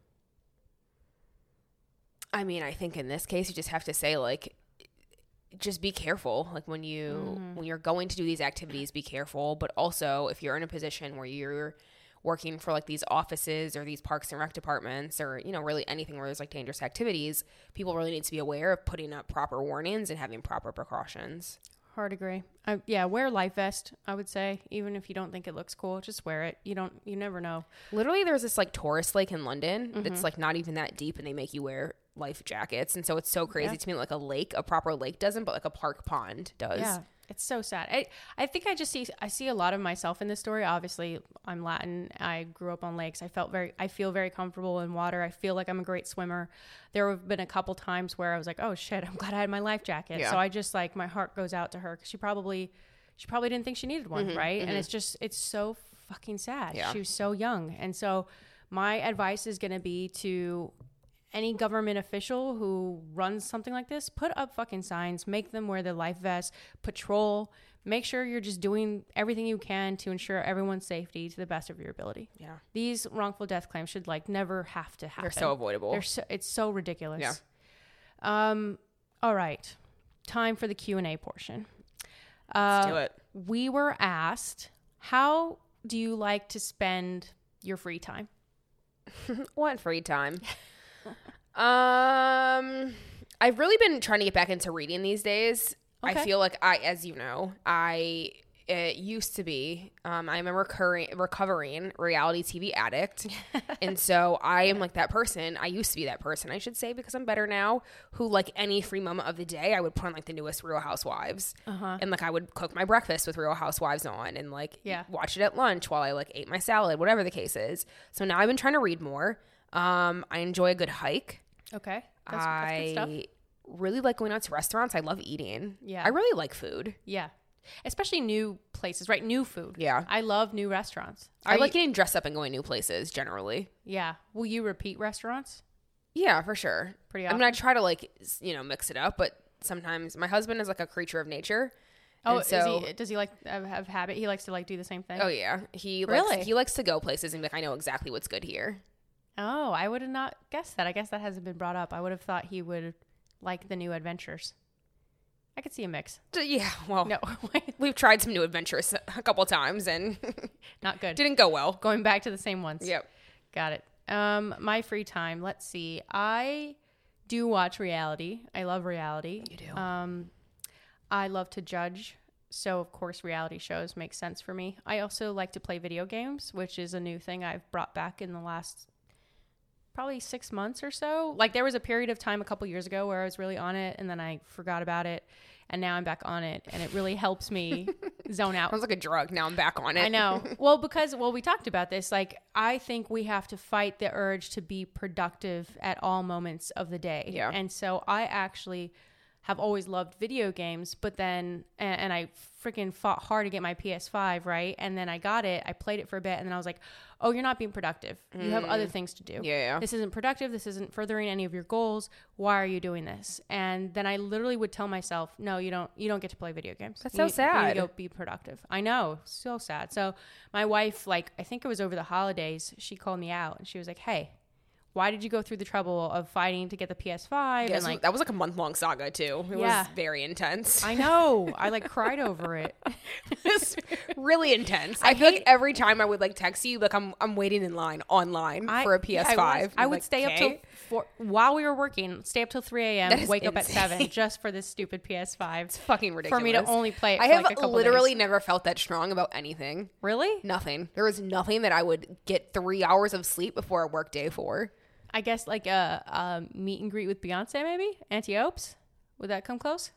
I mean, I think in this case, you just have to say like, just be careful. Like when you, Mm-hmm. when you're going to do these activities, be careful. But also if you're in a position where you're working for like these offices or these parks and rec departments or, you know, really anything where there's like dangerous activities, people really need to be aware of putting up proper warnings and having proper precautions. Hard agree. I, yeah, wear a life vest, I would say. Even if you don't think it looks cool, just wear it. You don't, you never know. Literally, there's this like tourist lake in London Mm-hmm. that's like not even that deep and they make you wear life jackets. And so it's so crazy Yeah. to me, like a lake, a proper lake doesn't, but like a park pond does. Yeah, it's so sad. I, I think I just see, I see a lot of myself in this story. Obviously, I'm Latin. I grew up on lakes. I felt very, I feel very comfortable in water. I feel like I'm a great swimmer. There have been a couple times where I was like, oh shit, I'm glad I had my life jacket. Yeah. So I just like, my heart goes out to her because she probably, she probably didn't think she needed one, Mm-hmm, right? And it's just, it's so fucking sad. Yeah. She was so young. And so my advice is going to be to any government official who runs something like this, put up fucking signs, make them wear their life vests, patrol, make sure you're just doing everything you can to ensure everyone's safety to the best of your ability. Yeah. These wrongful death claims should like never have to happen. They're so avoidable. They're so, it's so ridiculous. Yeah. Um, all right. Time for the Q and A portion. Let's Uh, do it. We were asked, how do you like to spend your free time? What free time? um, I I've really been trying to get back into reading these days. Okay. I feel like I, as you know, I it used to be. Um, I'm a recurring, recovering reality T V addict, and so I am like that person. I used to be that person, I should say, because I'm better now. Who, like, any free moment of the day, I would put on like the newest Real Housewives, Uh-huh. and like I would cook my breakfast with Real Housewives on, and like Yeah. watch it at lunch while I like ate my salad, whatever the case is. So now I've been trying to read more. Um, I enjoy a good hike. Okay. That's, that's good stuff. I really like going out to restaurants. I love eating. Yeah. I really like food. Yeah. Especially new places, right? New food. Yeah. I love new restaurants. I Are like you- getting dressed up and going new places generally. Yeah. Will you repeat restaurants? Yeah, for sure. Pretty I mean, I try to like, s- you know, mix it up, but sometimes my husband is like a creature of nature. Oh, and so, is he, does he like have, have habit? He likes to like do the same thing? oh yeah. He Really? likes, he likes to go places and be like, I know exactly what's good here. Oh, I would have not guessed that. I guess that hasn't been brought up. I would have thought he would like the new adventures. I could see a mix. D- Yeah. Well, No, we've tried some new adventures a couple times and not good. didn't go well. Going back to the same ones. Yep. Got it. Um, my free time. Let's see. I do watch reality. I love reality. You do. Um, I love to judge. So, of course, reality shows make sense for me. I also like to play video games, which is a new thing I've brought back in the last probably six months or so. Like, there was a period of time a couple years ago where I was really on it, and then I forgot about it, and now I'm back on it, and it really helps me zone out. Sounds like a drug. Now I'm back on it. I know. Well, because, well, we talked about this. Like, I think we have to fight the urge to be productive at all moments of the day. Yeah. And so I actually have always loved video games, but then, and, and I freaking fought hard to get my P S five, right? And then I got it. I played it for a bit, and then I was like, oh, you're not being productive. You have other things to do. Yeah, yeah. This isn't productive. This isn't furthering any of your goals. Why are you doing this? And then I literally would tell myself, no, you don't, you don't get to play video games. That's You so need- You need sad. to go be productive. I know. So sad. So my wife, like, I think it was over the holidays, she called me out and she was like, hey, why did you go through the trouble of fighting to get the P S five? Yeah, and so like, that was like a month long saga too. It Yeah. was very intense. I know. I like cried over it. It was really intense. I, I feel like hate- every time I would like text you, like I'm I'm waiting in line online I- for a P S five. I, was. I I'm would like, stay up till "Okay." four while we were working, stay up till three That a.m., is wake up at insane. seven just for this stupid P S five. It's fucking ridiculous. For me to only play it I for have like a couple literally days. never felt that strong about anything. Really? Nothing. There was nothing that I would get three hours of sleep before a work day for. I guess like a, a meet and greet with Beyonce, maybe? Auntie Opes? Would that come close?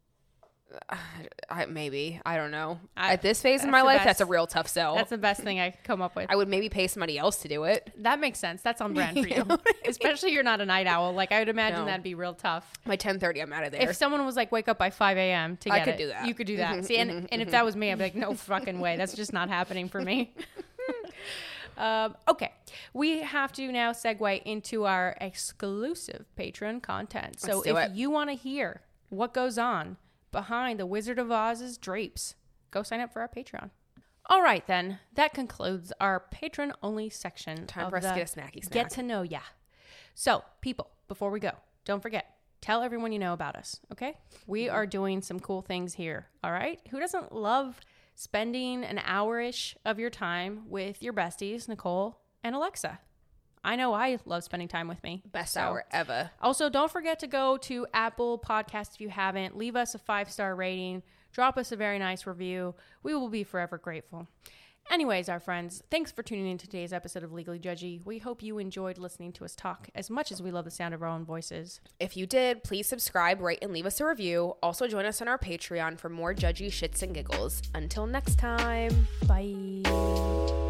I, maybe. I don't know. I- At this phase in that's my the life, best. that's a real tough sell. That's the best thing I could come up with. I would maybe pay somebody else to do it. That makes sense. That's on brand for You you. know what I mean? Especially you're not a night owl. Like, I would imagine No. that'd be real tough. By ten thirty, I'm out of there. If someone was like, wake up by five a.m. to I get could it, do that. you could do that. See, and, and if that was me, I'd be like, no fucking way. That's just not happening for me. Um, okay, we have to now segue into our exclusive Patreon content. So Let's do if it. you want to hear what goes on behind the Wizard of Oz's drapes, go sign up for our Patreon. All right, then. That concludes our patron-only section Time of for us to the get a snacky snack. Get to know ya. So, people, before we go, don't forget, tell everyone you know about us, okay? We Mm-hmm. are doing some cool things here, all right? Who doesn't love spending an hour-ish of your time with your besties, Nicole and Alexa? I know I love spending time with me. Best So- hour ever. Also, don't forget to go to Apple Podcasts if you haven't. Leave us a five-star rating. Drop us a very nice review. We will be forever grateful. Anyways, our friends, thanks for tuning in to today's episode of Legally Judgy. We hope you enjoyed listening to us talk as much as we love the sound of our own voices. If you did, please subscribe, rate, and leave us a review. Also, join us on our Patreon for more judgy shits and giggles. Until next time. Bye.